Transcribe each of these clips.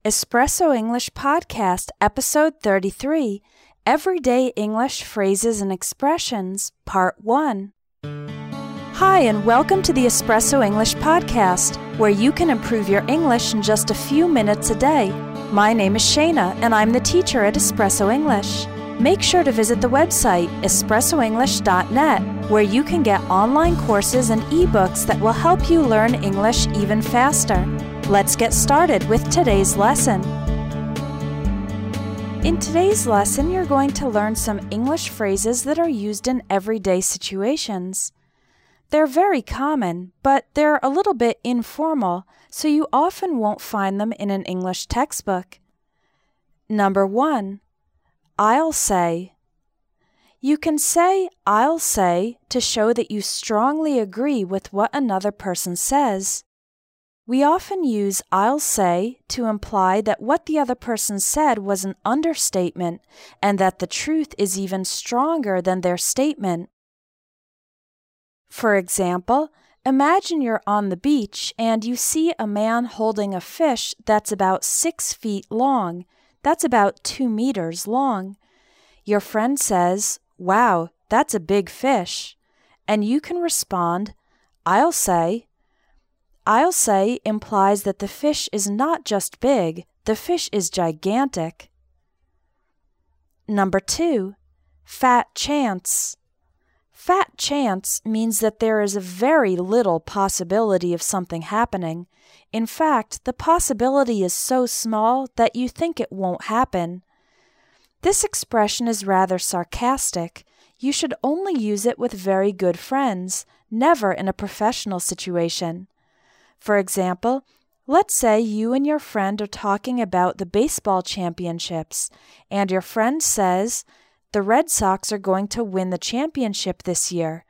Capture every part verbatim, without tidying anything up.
Espresso English Podcast, Episode thirty-three, Everyday English Phrases and Expressions, Part one. Hi, and welcome to the Espresso English Podcast, where you can improve your English in just a few minutes a day. My name is Shayna, and I'm the teacher at Espresso English. Make sure to visit the website, espresso english dot net, where you can get online courses and ebooks that will help you learn English even faster. Let's get started with today's lesson. In today's lesson, you're going to learn some English phrases that are used in everyday situations. They're very common, but they're a little bit informal, so you often won't find them in an English textbook. Number one, I'll say. You can say I'll say to show that you strongly agree with what another person says. We often use I'll say to imply that what the other person said was an understatement and that the truth is even stronger than their statement. For example, imagine you're on the beach and you see a man holding a fish that's about six feet long. That's about two meters long. Your friend says, "Wow, that's a big fish." And you can respond, I'll say. I'll say implies that the fish is not just big, the fish is gigantic. Number two, fat chance. Fat chance means that there is a very little possibility of something happening. In fact, the possibility is so small that you think it won't happen. This expression is rather sarcastic. You should only use it with very good friends, never in a professional situation. For example, let's say you and your friend are talking about the baseball championships, and your friend says, "The Red Sox are going to win the championship this year."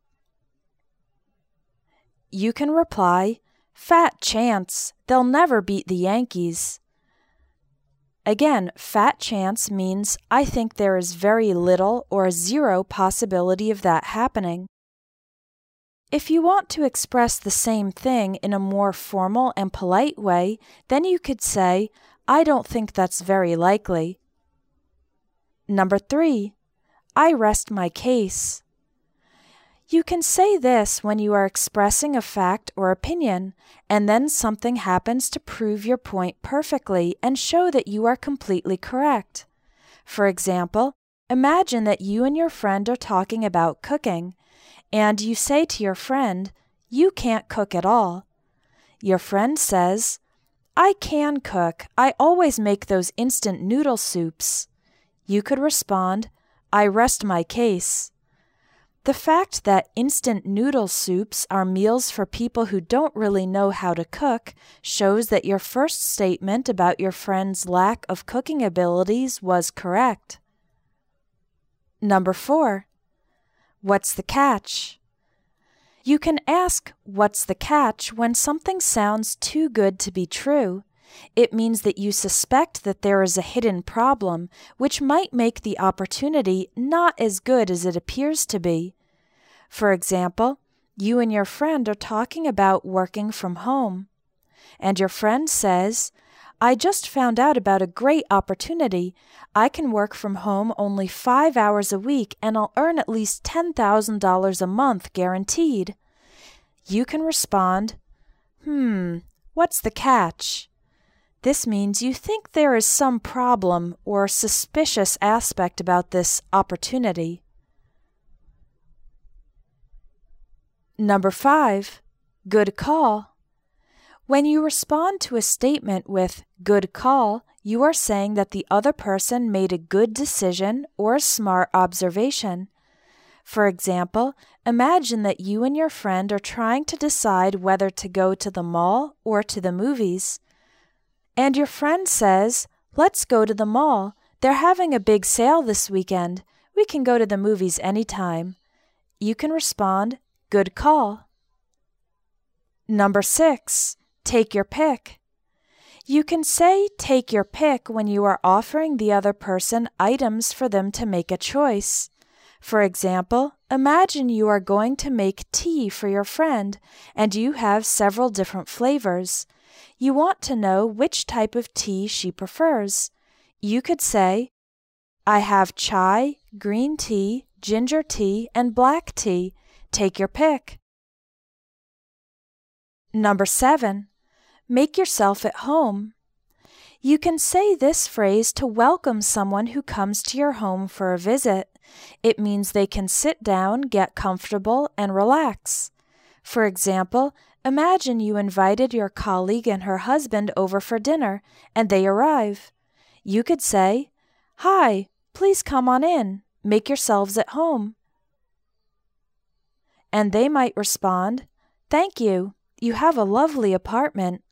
You can reply, "Fat chance, they'll never beat the Yankees." Again, fat chance means I think there is very little or zero possibility of that happening. If you want to express the same thing in a more formal and polite way, then you could say, "I don't think that's very likely." Number three, I rest my case. You can say this when you are expressing a fact or opinion, and then something happens to prove your point perfectly and show that you are completely correct. For example, imagine that you and your friend are talking about cooking, and you say to your friend, "You can't cook at all." Your friend says, "I can cook. I always make those instant noodle soups." You could respond, "I rest my case." The fact that instant noodle soups are meals for people who don't really know how to cook shows that your first statement about your friend's lack of cooking abilities was correct. Number four, what's the catch? You can ask, "What's the catch?" when something sounds too good to be true. It means that you suspect that there is a hidden problem, which might make the opportunity not as good as it appears to be. For example, you and your friend are talking about working from home, and your friend says, "I just found out about a great opportunity. I can work from home only five hours a week and I'll earn at least ten thousand dollars a month guaranteed." You can respond, "Hmm, what's the catch?" This means you think there is some problem or suspicious aspect about this opportunity. Number five, good call. When you respond to a statement with good call, you are saying that the other person made a good decision or a smart observation. For example, imagine that you and your friend are trying to decide whether to go to the mall or to the movies. And your friend says, "Let's go to the mall. They're having a big sale this weekend. We can go to the movies anytime." You can respond, "Good call." Number six, take your pick. You can say take your pick when you are offering the other person items for them to make a choice. For example, imagine you are going to make tea for your friend and you have several different flavors. You want to know which type of tea she prefers. You could say, I have chai, green tea, ginger tea, and black tea. Take your pick. Number seven, make yourself at home. You can say this phrase to welcome someone who comes to your home for a visit. It means they can sit down, get comfortable, and relax. For example, imagine you invited your colleague and her husband over for dinner, and they arrive. You could say, Hi, please come on in. Make yourselves at home. And they might respond, Thank you. You have a lovely apartment.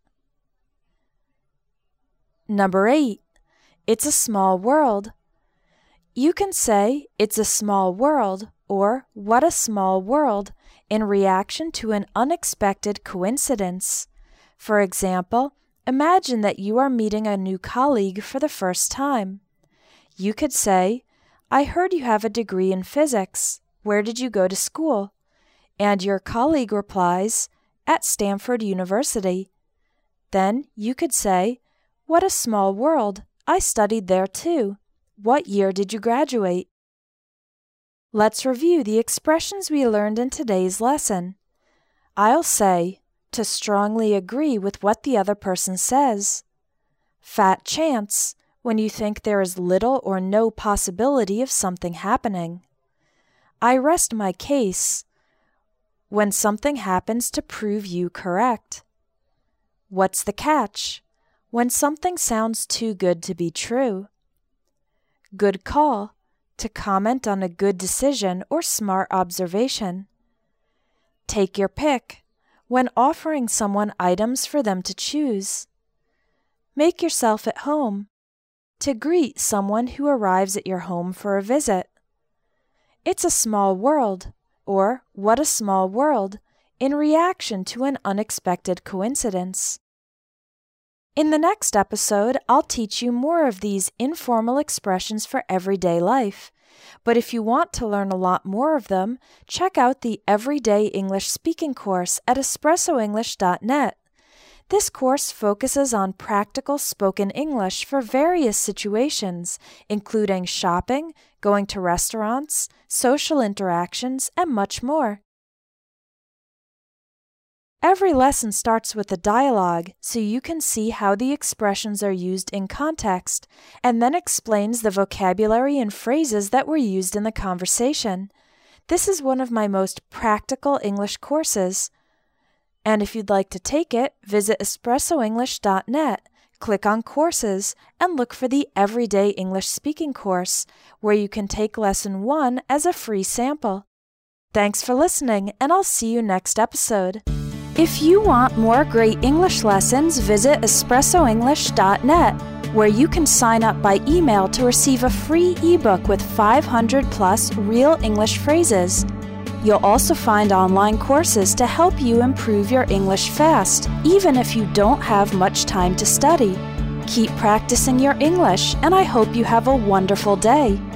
Number eight, it's a small world. You can say, It's a small world, or What a small world, in reaction to an unexpected coincidence. For example, imagine that you are meeting a new colleague for the first time. You could say, I heard you have a degree in physics. Where did you go to school? And your colleague replies, At Stanford University. Then you could say, What a small world. I studied there too. What year did you graduate? Let's review the expressions we learned in today's lesson. I'll say, to strongly agree with what the other person says. Fat chance, when you think there is little or no possibility of something happening. I rest my case, when something happens to prove you correct. What's the catch? When something sounds too good to be true. Good call, to comment on a good decision or smart observation. Take your pick, when offering someone items for them to choose. Make yourself at home, to greet someone who arrives at your home for a visit. It's a small world, or What a small world, in reaction to an unexpected coincidence. In the next episode, I'll teach you more of these informal expressions for everyday life. But if you want to learn a lot more of them, check out the Everyday English Speaking course at espresso english dot net. This course focuses on practical spoken English for various situations, including shopping, going to restaurants, social interactions, and much more. Every lesson starts with a dialogue, so you can see how the expressions are used in context, and then explains the vocabulary and phrases that were used in the conversation. This is one of my most practical English courses. And if you'd like to take it, visit espresso english dot net, click on Courses, and look for the Everyday English Speaking course, where you can take Lesson one as a free sample. Thanks for listening, and I'll see you next episode. If you want more great English lessons, visit espresso english dot net, where you can sign up by email to receive a free ebook with five hundred plus real English phrases. You'll also find online courses to help you improve your English fast, even if you don't have much time to study. Keep practicing your English, and I hope you have a wonderful day.